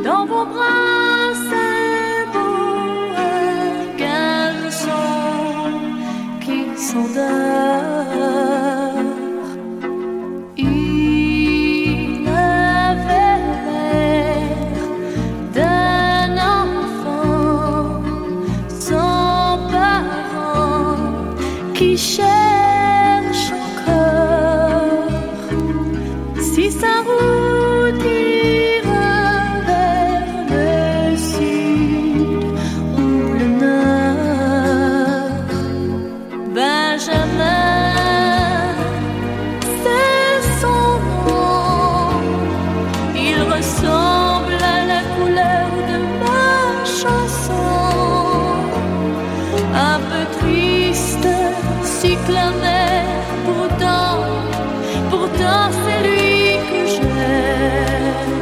Dans vos bras, c'est beau, un garçon qui s'endort. Il avait l'air d'un enfant sans parents qui cherche encore si sa route ira vers le sud ou le nord. Benjamin, c'est son nom. Il ressemble à la couleur de ma chanson. Un peu triste, cyclamen, pourtant c'est lui que j'aime.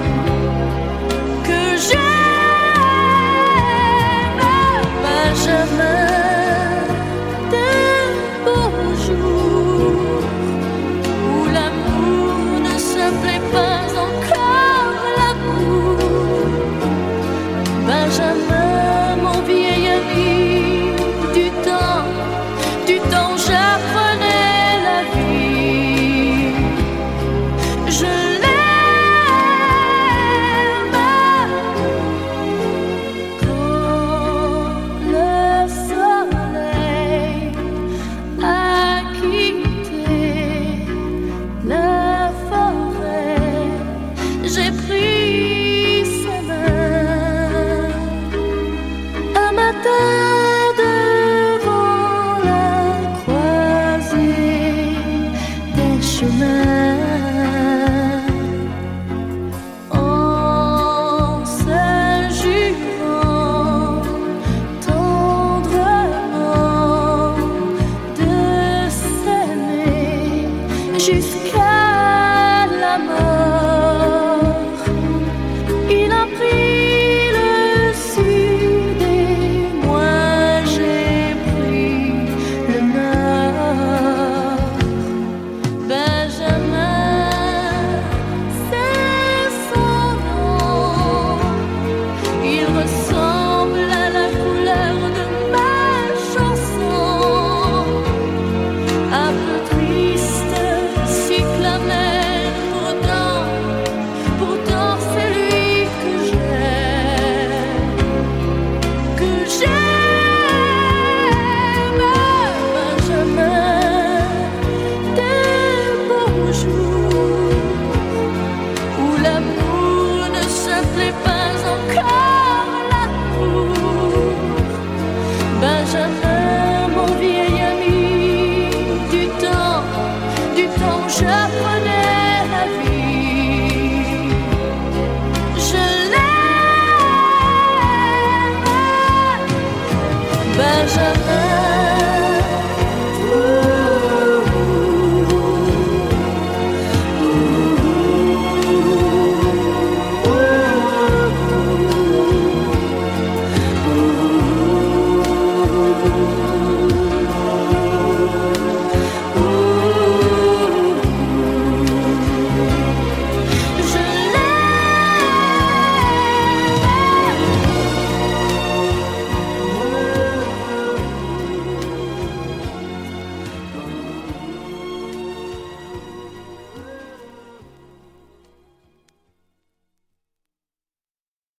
Benjamin, des beaux jours où l'amour ne s'appelait pas encore l'amour. Benjamin, mon vieil ami, du temps où j'apprenais la vie. Je l'aime quand le soleil a quitté la forêt. J'ai pris ses mains un matin devant la croisée des chemins. En se jurant tendrement de s'aimer jusqu'à la mort. Il a pris le sud et moi j'ai pris le nord. Benjamin, c'est son nom. Il ressemble à la couleur de ma chanson. Un peu triste, cyclamen, pourtant c'est lui que j'aime. Benjamin, des beaux jours où l'amour ne s'appelait pas encore l'amour. Benjamin, mon vieil ami, du temps où j'apprenais la vie. Je l'aime, Benjamin.